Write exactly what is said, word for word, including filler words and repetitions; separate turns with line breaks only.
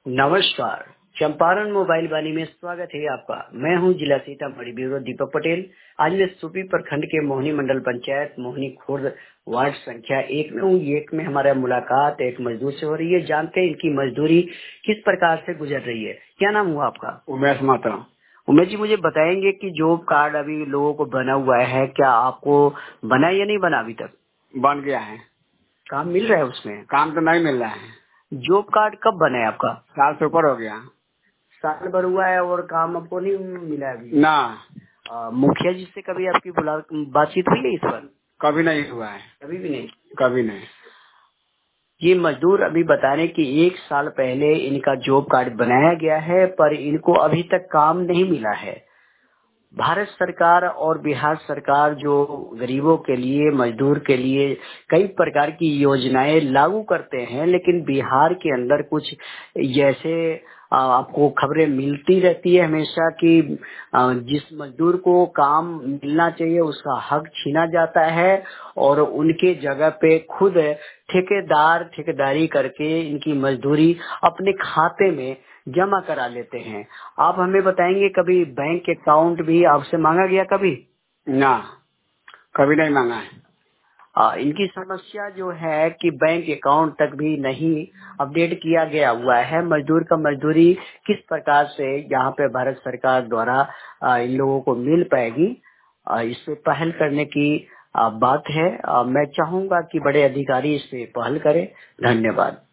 नमस्कार। चंपारण मोबाइल वाणी में स्वागत है आपका। मैं हूं जिला सीतामढ़ी ब्यूरो दीपक पटेल। आज मैं सूपी प्रखंड के मोहनी मंडल पंचायत मोहनी खुर्द वार्ड संख्या एक में हूं। एक में हमारा मुलाकात एक मजदूर से हो रही है। जानते हैं इनकी मजदूरी किस प्रकार से गुजर रही है। क्या नाम हुआ आपका?
उमेश मात्रा।
उमेश जी, मुझे बताएंगे कि जॉब कार्ड अभी लोगों को बना हुआ है, क्या आपको बना या नहीं बना अभी तक?
बन गया है।
काम मिल रहा है उसमें?
काम तो नहीं मिल रहा है।
जॉब कार्ड कब बना है आपका?
साल से ऊपर हो गया।
साल भर हुआ है और काम आपको नहीं मिला है अभी?
ना,
आ, मुखिया जी से कभी आपकी बुला बातचीत हुई है इस पर?
कभी नहीं हुआ है।
कभी भी नहीं।
कभी नहीं।
ये मजदूर अभी बता रहे कि एक साल पहले इनका जॉब कार्ड बनाया गया है, पर इनको अभी तक काम नहीं मिला है। भारत सरकार और बिहार सरकार जो गरीबों के लिए, मजदूर के लिए कई प्रकार की योजनाएं लागू करते हैं, लेकिन बिहार के अंदर कुछ जैसे आ, आपको खबरें मिलती रहती है हमेशा कि आ, जिस मजदूर को काम मिलना चाहिए उसका हक छीना जाता है और उनके जगह पे खुद ठेकेदार ठेकेदारी करके इनकी मजदूरी अपने खाते में जमा करा लेते हैं। आप हमें बताएंगे कभी बैंक अकाउंट भी आपसे मांगा गया कभी?
ना, कभी नहीं मांगा है।
आ, इनकी समस्या जो है कि बैंक अकाउंट तक भी नहीं अपडेट किया गया हुआ है। मजदूर का मजदूरी किस प्रकार से यहाँ पे भारत सरकार द्वारा आ, इन लोगों को मिल पाएगी, आ, इस पे पहल करने की आ, बात है। आ, मैं चाहूंगा कि बड़े अधिकारी इस पे पहल करें। धन्यवाद।